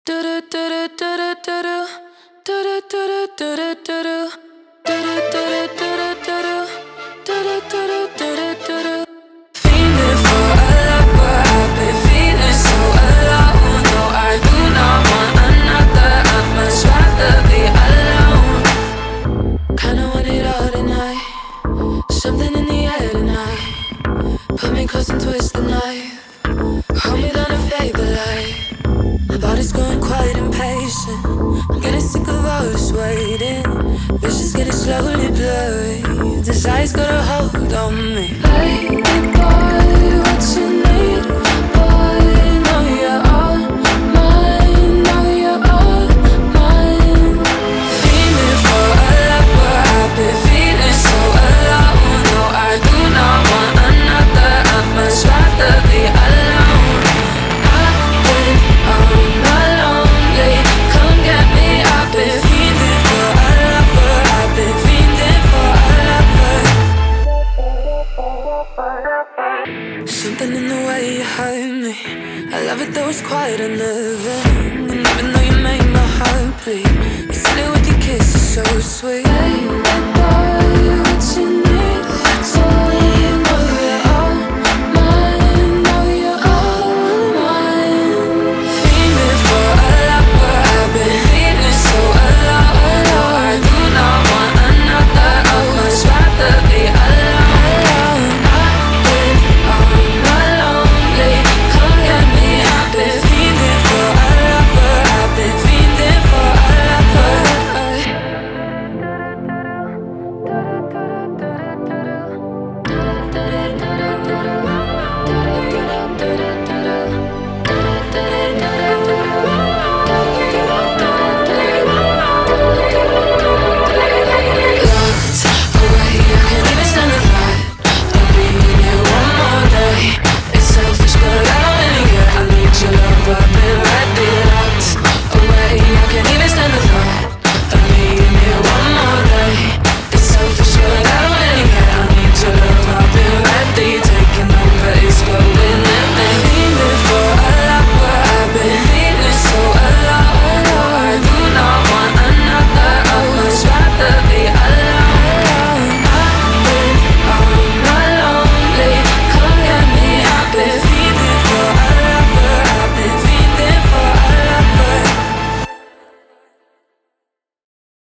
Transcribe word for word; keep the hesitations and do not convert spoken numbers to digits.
Something in the air tonight. Put me close and twist the knife. Hold me down and fade the light. My body's growing quite impatient. I'm getting sick of us waiting. Vision's getting slowly blurry. Desire's got a hold on me. Hey, boy, what you need? Boy, know you're all mine. Know you're all mine. Feeling for a love where I've been feeling so alone. No, I do not want another. I'd much rather be alone. I've been on my lonely. Come get me. I've been feeling for a lover. I've been feeling for a lover. Something in the way you hurt me. I love it though it's quite unnerving. And even though you make my heart bleed, you still with your kiss is so sweet.